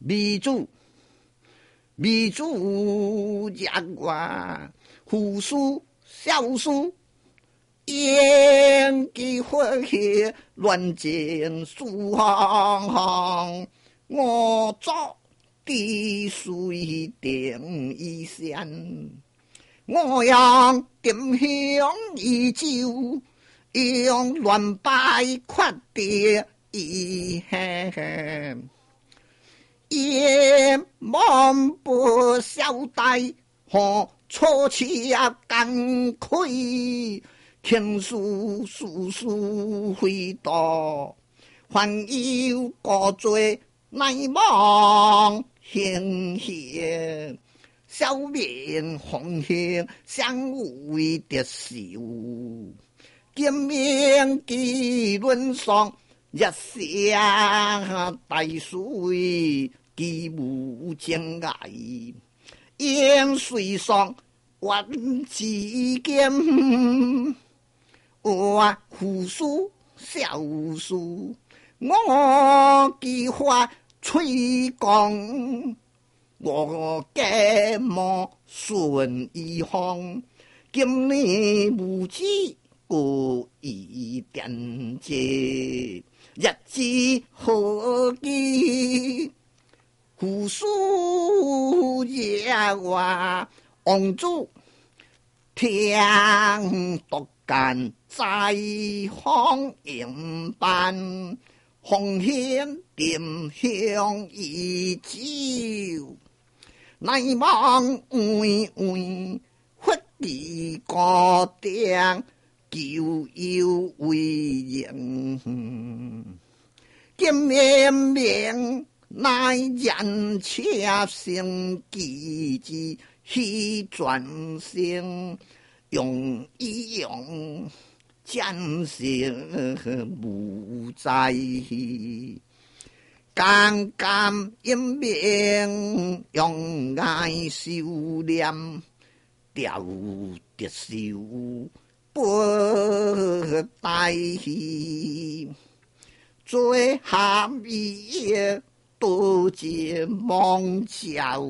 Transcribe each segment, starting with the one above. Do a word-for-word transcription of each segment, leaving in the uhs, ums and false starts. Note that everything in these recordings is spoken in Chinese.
迷主，迷主日外，父书孝书，演技火气乱箭数行行，我作滴水定一线，我用金香依旧，用乱摆缺地一嘿。也忙不小带，和错起啊干亏，天数数数回到，还有个罪乃忙行行，小面红杏相为的秀，见面议论上。一下大水，既无将来；烟水上万之间，我胡书小书，我计划吹讲，我计莫顺一方，今年无知故意点解。日子何期？胡书夜话，王主听独干在行营办，红线点香已久，乃望为为忽地个定。旧有为人，见面面乃人车生机之去转生，用一用战胜无在，刚刚因命用爱修炼，调得修。不带去，最下面多见望教，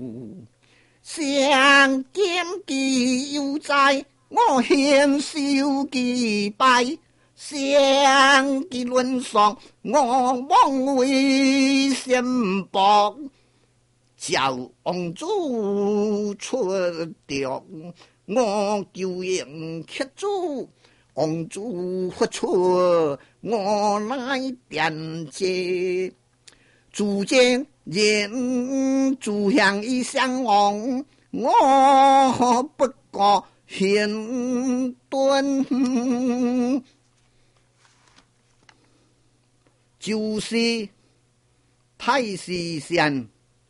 相见既有在，我献修祭拜，相见论上，我望为先博，叫王主出掉。我救应乞主，王主不出，我来点解。主见人主向一相往，我不过先蹲，就是太师县。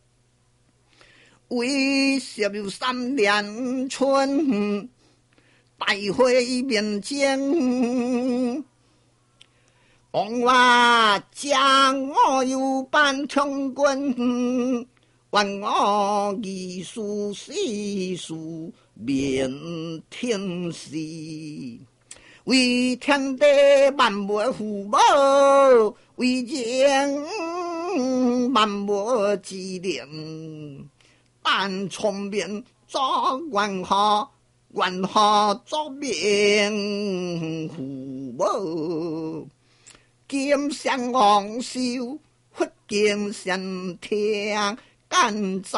为十三年春，大会面前，王话将我有班将军，还我艺术诗书面天时，为天地万物父母，为人万物之灵。但聪明做元好，元好做明父母。金相王修，佛经神听，干在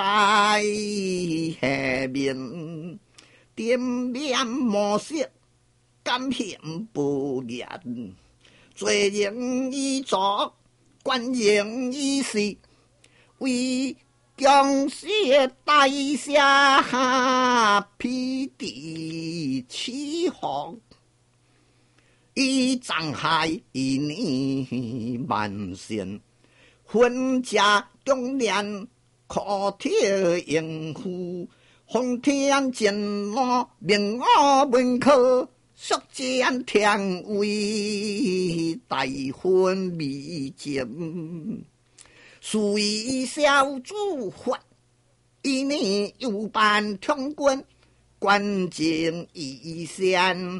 下面。点面模式，感显不言。罪人已作，官人已死，为将士大下披地起航，以障害一年万险，婚家中年可贴应付，红天见我命我门口，宿见天为大婚未尽。属于小主法，一年有办通关，关键一线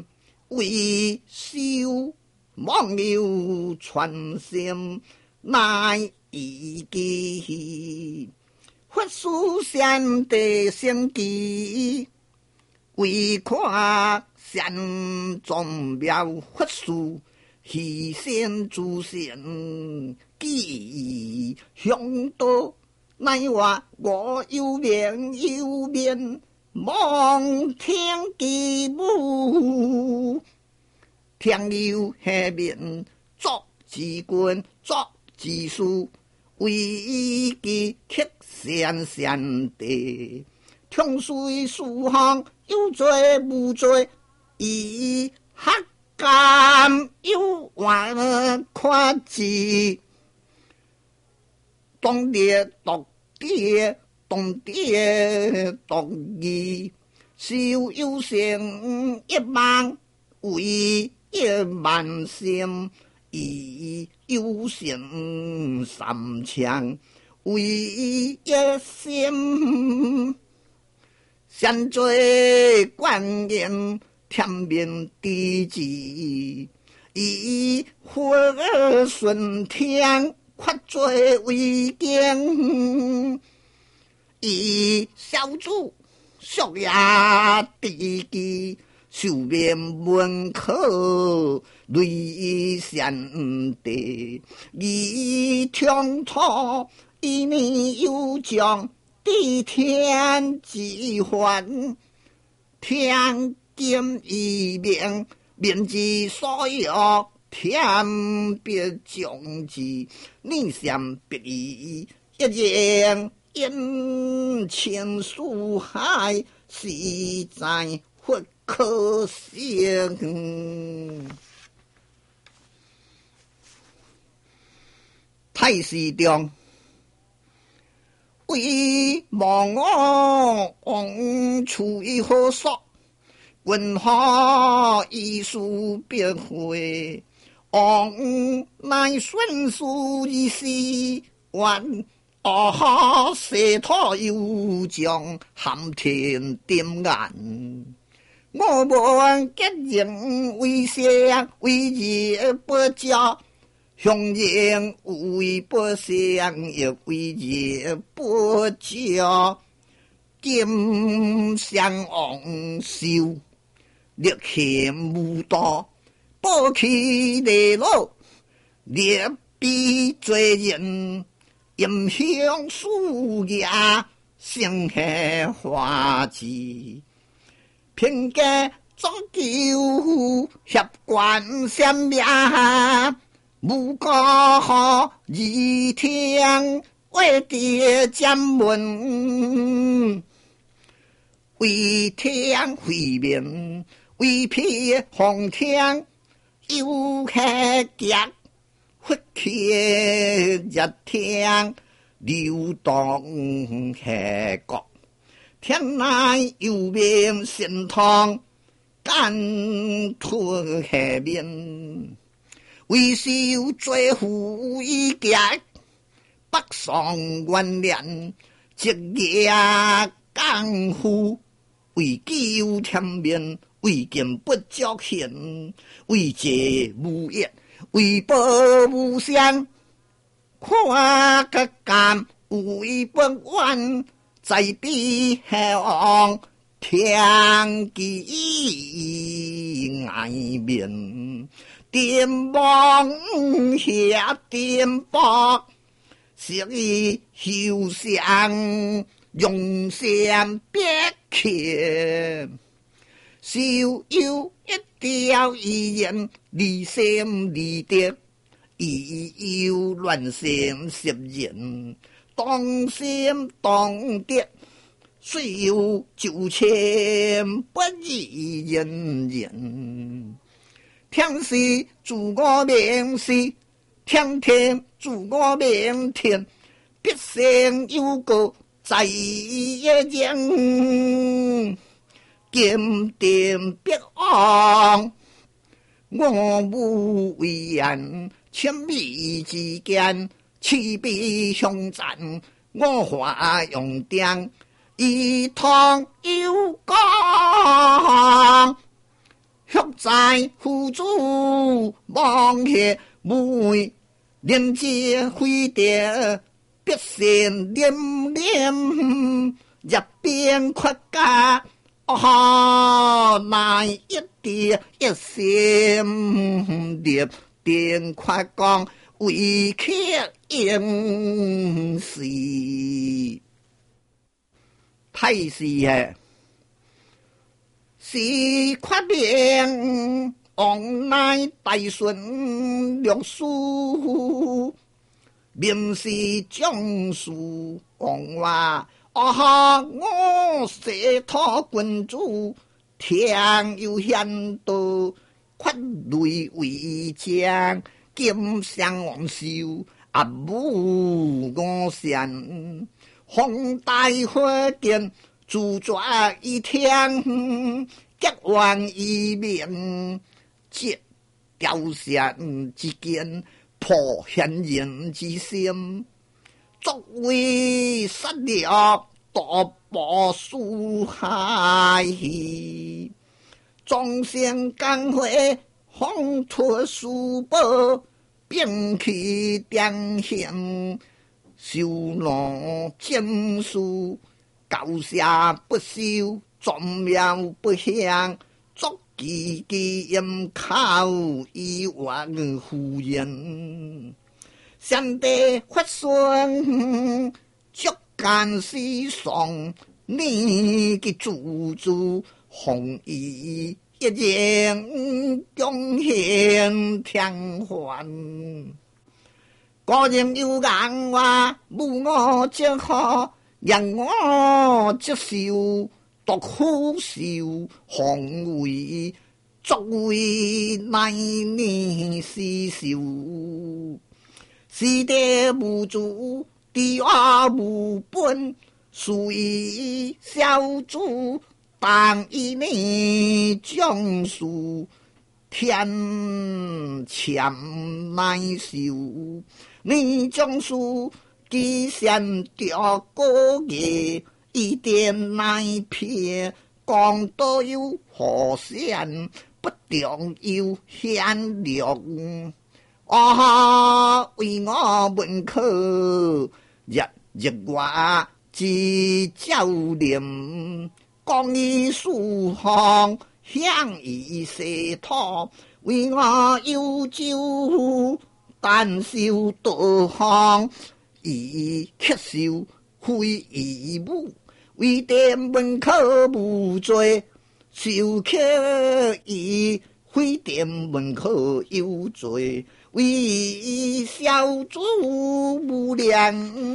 为修望有传心，乃伊记，佛师先地升基，为看山宗庙佛师，牺牲诸神记向道，乃话我有面有面，望听其母，听有下面作之君，作之师。为其克善善地，听随四方有罪无罪，以黑甘有冤看之，当地独地当地独义，修有成一万为一万心。以有成三千为一心，善作观音天命地志，以佛顺天发作为经，以小主俗也地基。受面门口雷善地，以听土一年有将地天之还，天经一命，面之所有，天别将之，你相别离，一言因情疏海，实在佛可行。太师中为望我往处于何所，君何以书别会，王乃顺书以是愿，哦，世托有将含天点眼。我们结人为相为业不教，雄人为不相也为业不教。金相王修，力气无多，保起地路，劣比罪人，影响树芽，生下花枝。凭借终究协官相命，无过好二天为爹将门，为天会面，为皮红天，有下脚，佛气热天，流动下国。天来有面神通，干吞下面，为修最富一家，北上元年，职业干夫，为救天面，为见不足显，为借无业，为报无相，看个干为不完。在彼向天际外面，电望下电波，是后相用相别去，少有一条意言，离心离德，已有乱心十人。当心当德，虽有九千不依人人。天时助我命时，天天助我命天。必生有个在一人，金殿必昂。我无为言，千里之间。气比相战，我化用定，一汤有光，血在付诸望下梅连接飞蝶必先连连，一边扩家。哦，那一点一线列电快讲为客应是太是诶，是确定王乃大顺六书，明是将士王话。啊哈！我射托君主，天有险道，ခွ雷为将，金相王寿，阿武我善，红大火箭，主抓一天，结王一面，接雕像之间，破险人之心。作为杀掠夺宝书海，众生干会红脱书报，并去点行修罗经书，高下不修，众妙不香，作己己因靠以往胡言。先帝发孙，足干思想，你嘅祖祖弘义一人贡献天还。個人有眼話，無我即可，人我即受，獨好笑，行為作為乃呢是笑。是地無主，地瓦無本，屬於小主，但以你將數，天潛乃受。你將數，基先掉個嘢，一點乃撇，講到有何善，不重要顯亮。啊！為我門口日日話之照念，講以書行向以寫托，為我有招但受道行，以咳嗽非義務，為店門口無罪，受客以非店門口有罪。為小主無良，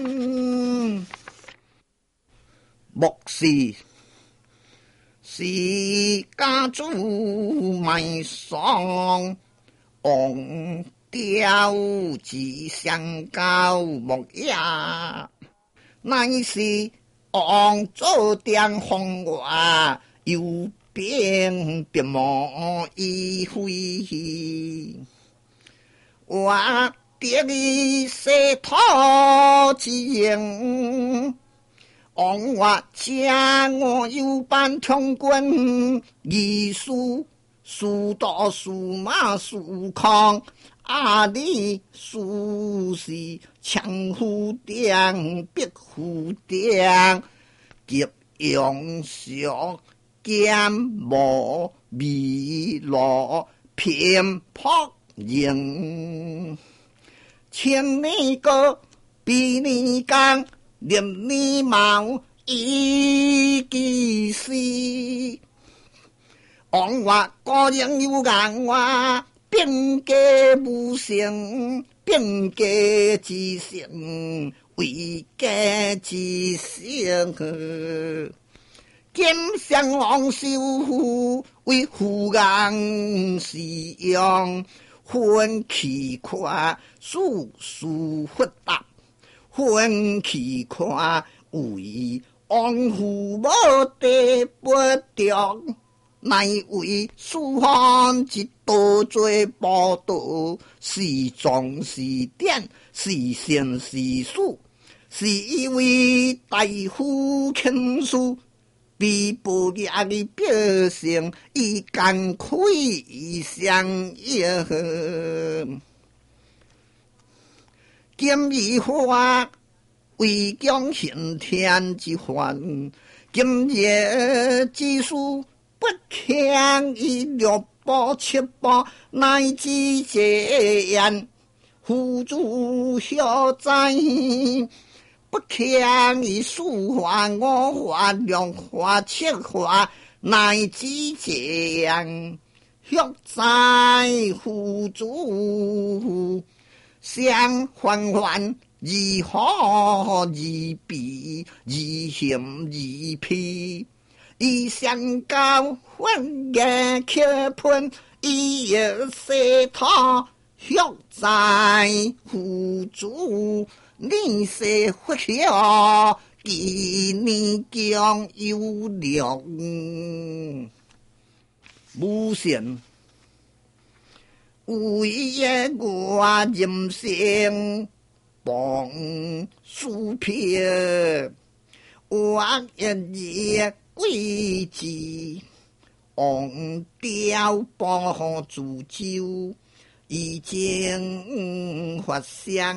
莫是是家主賣喪，王雕自相交莫也，乃是王做點風話，有變別莫以回。我得你寫托之應，王我家我有辦通軍，義書書多書馬書康，阿里書是強虎頂必虎頂，結用上劍無微羅偏撲。應千里歌比你剛，連你毛一記事。王話個人有眼話，並家無成，並家之成，為家之成。金相王修為虎眼使用。分氣看數數發達，分氣看為王父無地不着，乃為書漢一道做報道，是壯是典，是善是術，是一位大夫傾訴。比不雅的表現，以干虧相應。 今已化为将刑天之患，今日之事不强以六步七步乃至这样，夫主何在？不强以四化五化六化七化乃至这样，何在夫主？相环环如何如彼如险如皮，以相交混也缺喷，以有色他何在夫主？你是不晓其你将有量无限，为也我人生帮书撇，我一夜归之，昂雕帮煮酒，已经发香。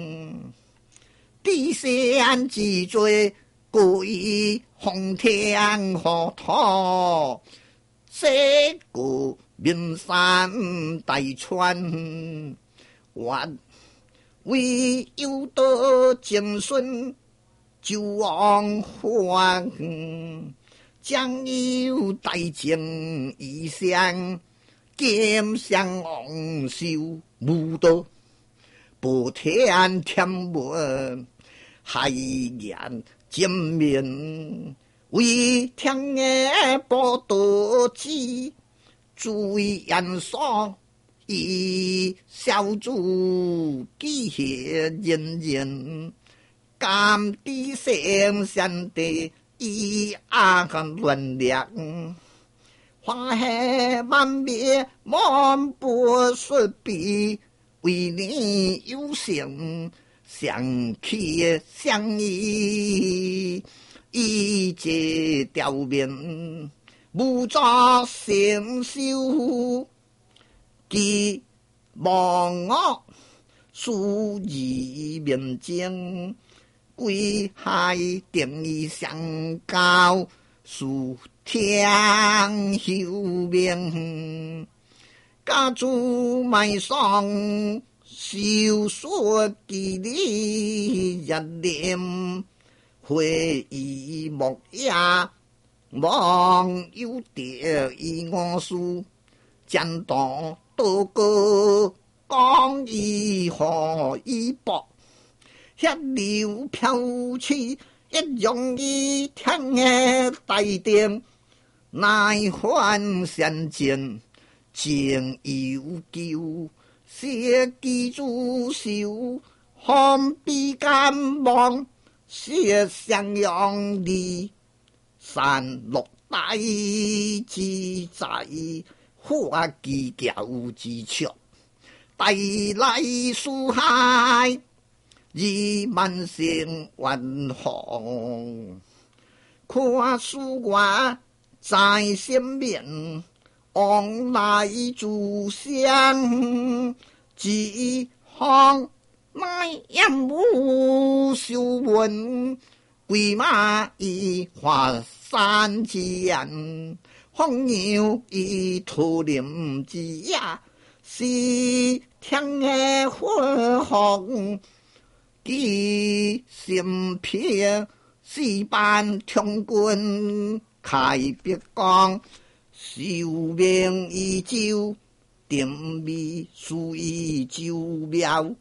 地山之最，归奉天河土，这个名山大川，我为有道精神，就往还，将有大情异乡，兼相昂首无道。不天天文，海言见面，为天嘅报道之，注意严肃，以小主记血人人，甘地生生地以阿含乱良，花海万灭万不说比。为你有情相契相依，一节调面无作成修，既望我书意面睛，归海定义相交，数天休明。家主埋丧，修说记里日念，会以木呀，望有蝶以我书，讲道多个讲以何以薄，一流飘去，一容易听嘅大殿，乃还相见。情悠久，写记住手，看比感望，写相拥离，山落大之在，花枝桥之处，带来书海，以万声万红，看书我在身边。往来诸相，几行乃言无修文，归马以华山间，红牛以土林之呀，是天嘅火红，其心撇是扮天君开别光。寿命依旧，定味属于酒庙。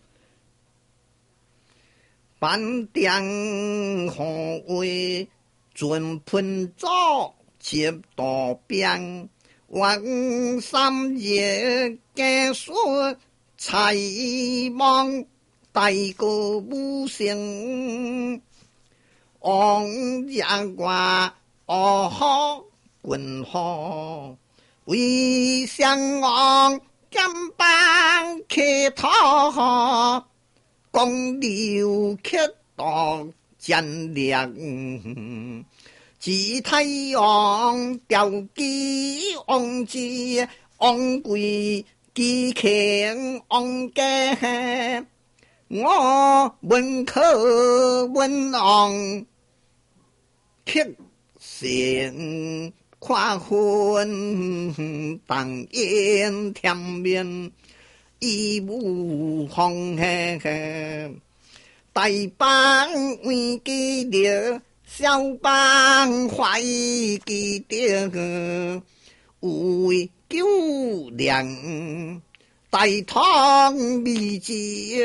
板凳何为准喷灶接道边？万三夜家说财望大个不行，昂阳挂哦好。滚好，为相望金榜开头，公牛开当战亮，自太阳吊机昂之昂贵机强昂家， 我闻可闻昂，客先看昏，当烟天面，义无风嘿嘿。大帮为记得，小帮怀记得，为救良。大唐秘籍，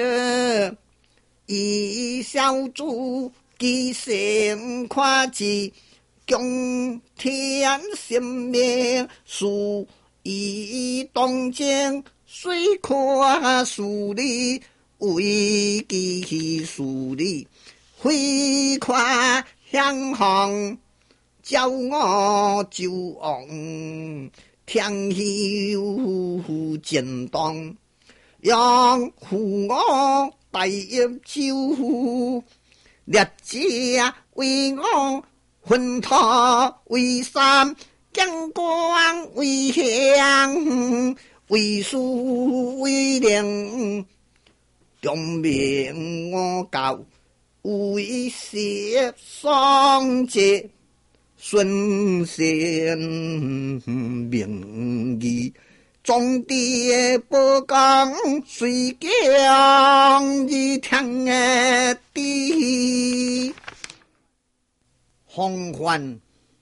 以小主寄先夸之，共天性命，数以东京，虽可数理，为其数理，挥夸向航，教我就往。天有震动，让父我大业救，列家为我混土为山，将光为乡，为书为灵，中明我教为写双节。顺先名义，种地不讲水江一天的地，洪患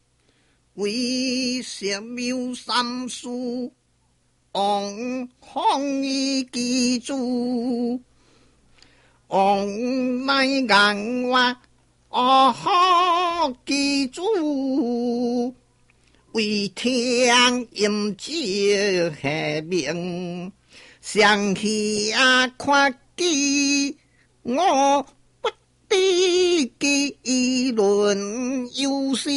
为神庙三书，王康义记住，王乃眼话。哦，好记住，为天阴节下命，想起啊看记，我不敌议论有时，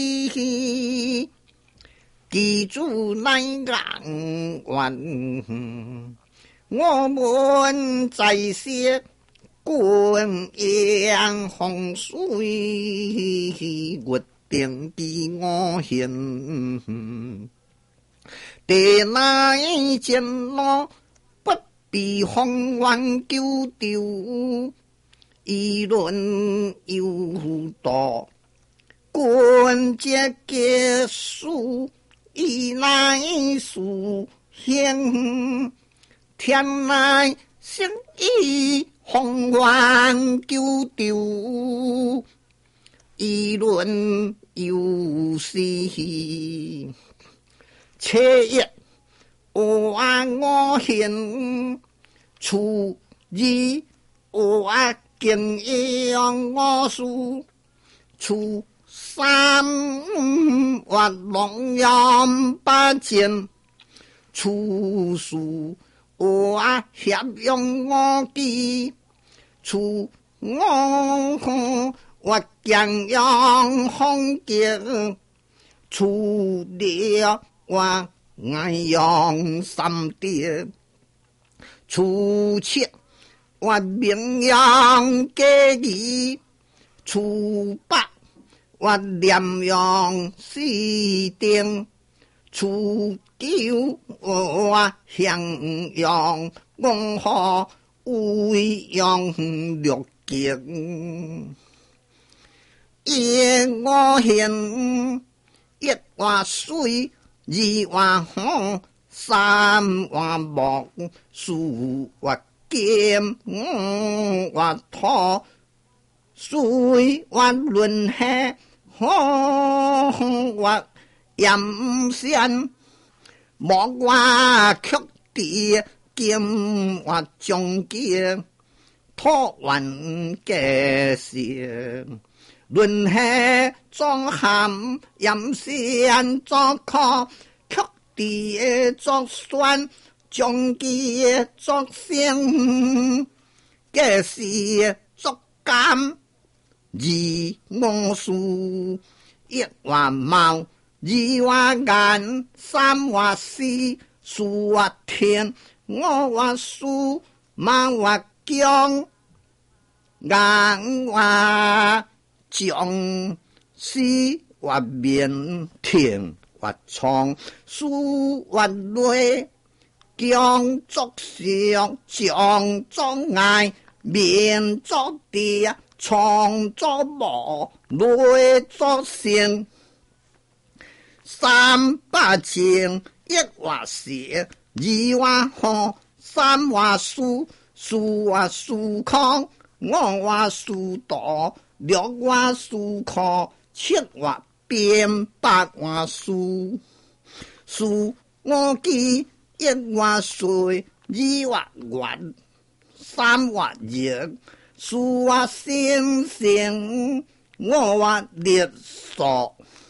记住乃眼冤，我们在写。滚阳洪水，决定比我先。地乃见我不必风云救丢，议论有道，官节结束，以乃属现，天乃生意。洪源救丢，议论有时，且一我我现，初二我敬仰我书，初三我龙阳八剑，初四。我协用我的处，我我将用风景，处了我爱用三点，处七我名扬给你，处八我念用四点，处九我向阳我好为阳六景，一我现一我水，二我红，三我木，四我金，五我土，水我轮下，红我阴线。莫我曲地金我中间，托运嘅事，轮下装含阴线作壳，曲地作酸，中间作腥，嘅事作甘，二我数一话毛。二話眼，三話思，四話天，五話數，五話姜，硬話將，四話面，天話創，數話雷，姜作上，將作愛， 面作地，创作无，内作性。三百情，一话邪，二话好，三话数，四话数空，五话数道，六话数可，七话变，八话数。数我记，一话水，二话圆，三话热，四话星星，五话烈索。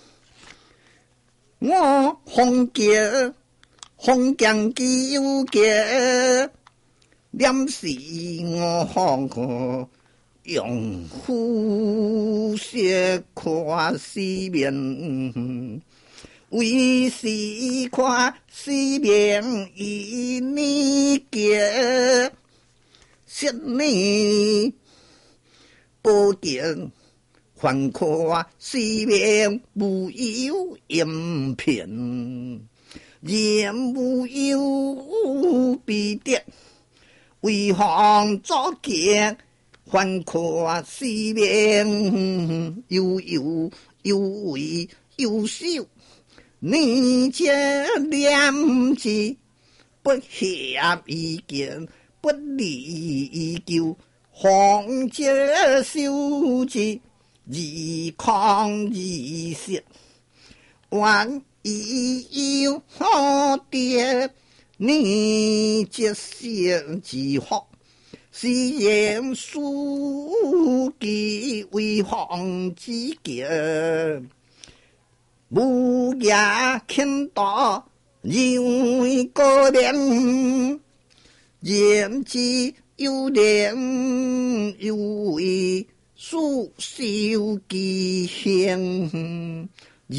我风杰，风强基有杰，念是我风可用虎穴看四面，为是看四面以你杰，十年不见。还看四面无有阴片，言无有必得，为防作见，还看四面有有有为有秀，你这念字不合意见，不离旧，方这修字。二抗二色，万一有好爹，你这些之学，是言书记为防之劫，无也看到因为个人，言之有廉有为。数修吉行，二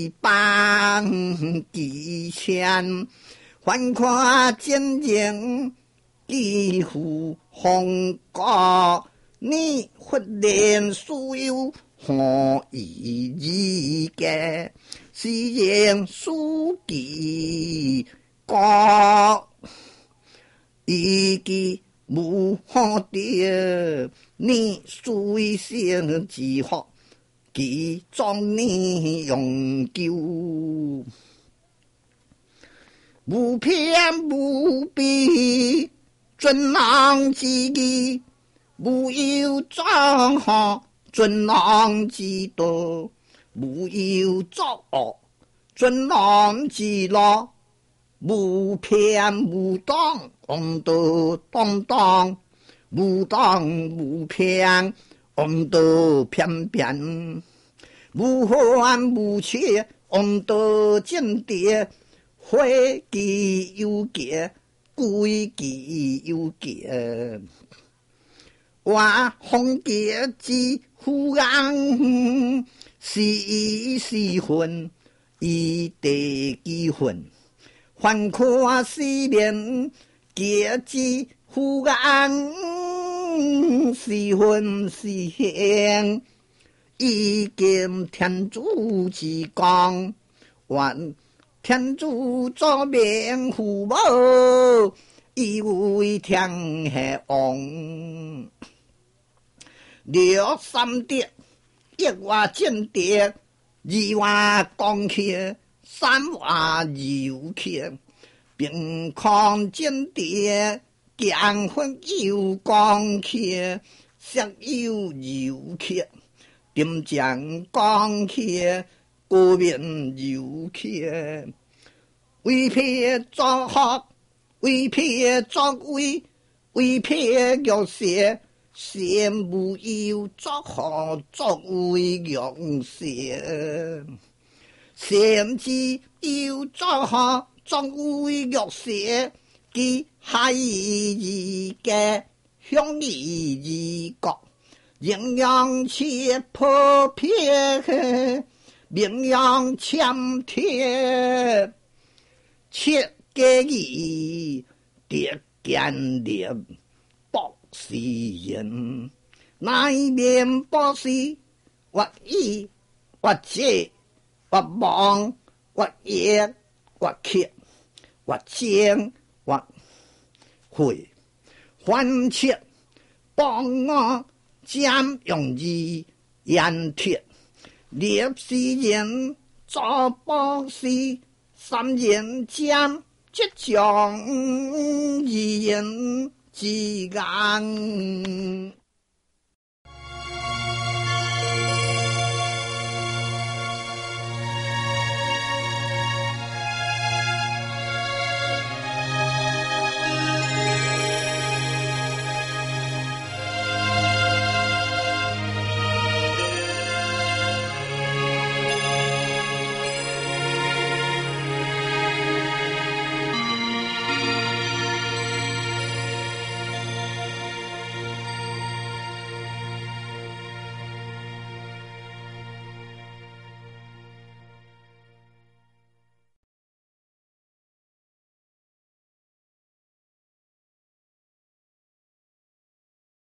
百几千，还看真正几乎风高，你忽然所有何以意嘅？是言书记高，以及无好的。你随性之学，其中你永久，无偏无避，尊郎之义，无有障学，尊郎之道，无有作恶，尊郎之乐，无偏无当，王道当当。无当无偏，王道偏偏；无欢无切，王道正跌。会其有节，归其有节。我风节之夫人，是是魂，以地之魂。还看四面节之夫人。是魂是现，已见天主之光，愿天主作面父母，以为天下王。六三德，一话正德，二话光气，三话柔气，并抗正德。强分有光气，色有柔气，点将光气，高面柔气。为撇作学，为撇作为，为撇玉蛇，先无有作学，作为玉蛇。先知有作学，作为玉蛇。其海义嘅向义國，營養切破撇，名揚簽貼，切嘅義跌見裂，博士人，乃面博士，或義或借，或望或業或缺或將。或會還切帮我占用义烟铁，烈士人做保士，三人占即将义人之眼。